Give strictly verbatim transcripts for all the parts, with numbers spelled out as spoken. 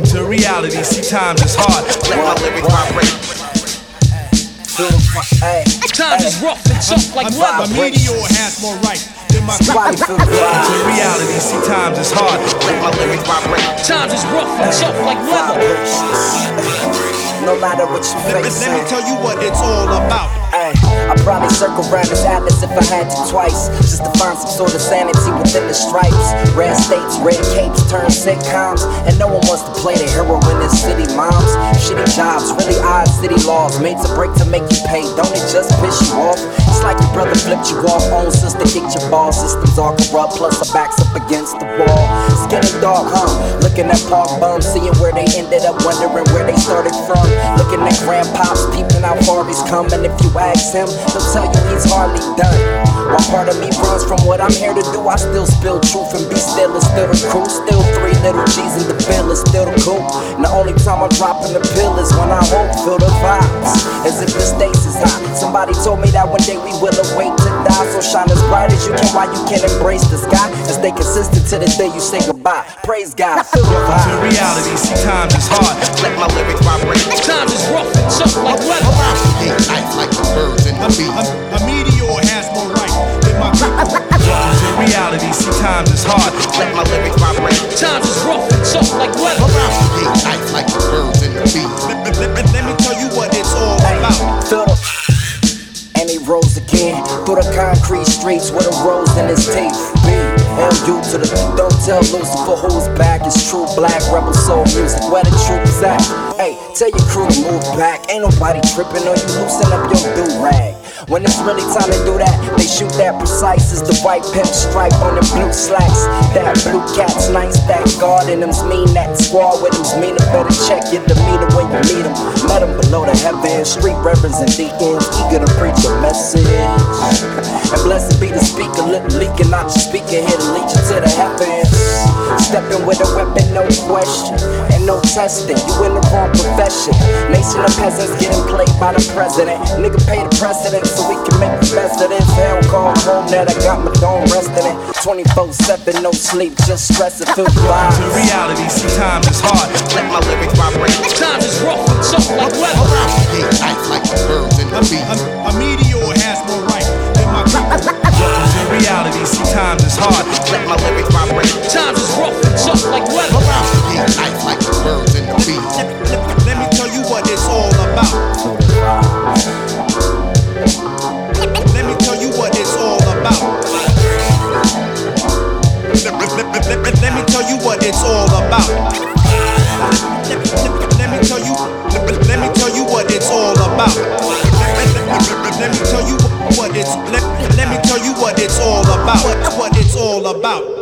to reality, see times is hard. Let my lyrics vibrate. Times is rough and tough like leather. My meteor has more right than my to reality, see times is hard. Let my lyrics vibrate. Times is rough and tough like leather. No matter what you face. Let me tell you what it's all about. Ay, I'd probably circle around this atlas if I had to twice, just to find some sort of sanity within the stripes. Red states, red capes, turn sitcoms, and no one wants to play the hero in this city. Moms, shitty jobs, really odd city laws, made to break to make you pay. Don't it just piss you off? It's like your brother flipped you off, own sister kicked your ball. Systems all corrupt, plus our backs up against the wall. Skinny dog, huh? Looking at park bums, seeing where they ended up, wondering where they started from. Looking at grandpops, peeping how far he's come, and if you ask him, he'll tell you he's hardly done. While part of me runs from what I'm here to do, I still spill truth and be still. It's still the crew, still three little G's in the bill. It's still the cool. And the only time I'm dropping the pill is when I hope feel the vibes, as if the stakes is high. Somebody told me that one day we will awake to die. So shine as bright as you can while you can embrace the sky, and stay consistent to the day you say goodbye. Praise God, feel the vibe. To reality, see times is hard. Let my lyrics vibrate. Times is rough and tough like leather. Life like the birds and the bees. A, a meteor has more right than my to reality, see times is hard. Let my lyrics vibrate. Times is rough and tough like leather. Life like the birds and the bees. Let, let, let, let me tell you what it's all about. Feel the and he rose again through the concrete streets with a rose in his teeth. B L U to the don't tell Lucifer who's back. It's true black rebel soul music. Where the truth is at? Hey, tell your crew to move back. Ain't nobody tripping on you. Loosen up your do-rag. When it's really time to do that, they shoot that precise as the white pimp stripe on the blue slacks. That blue cat's nice, that guard in them's mean. That squad with them's meaner. Better check your demeanor when you meet them. Met them below the heavens, street reverends and deacons, eager to preach a message. And blessed be the speaker, lip leaking out your speaker, here to lead you to the heavens. Stepping with a weapon, no question, and no testing. You in the wrong profession. Nation of peasants getting played by the president. Nigga pay the precedent so we can make the best of this. Hell call home that I got my dome resting in. twenty-four seven, no sleep, just stressing, feel the vibes. To reality, see times is hard. Let my lyrics vibrate. Times is rough and tough like leather. Life like the birds and the bees. A, a, a meteor has more right than my To reality, see times is hard. Let my lyrics vibrate. Times is rough and tough like leather. Life like the birds and the bees. let, let, let me tell you what it's all about. Let me tell you what it's all about. Let, let, let, let, let me tell you what it's all about. Let, let, let me tell you. Let, let me tell you what it's all about. Let, let, let me tell you what it's. Let, let me tell you what it's all about. What, what it's all about.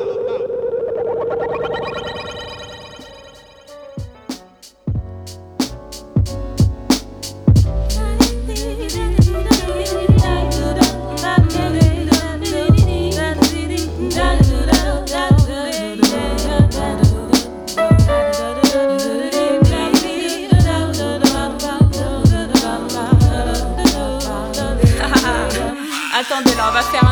Attendez là, on va faire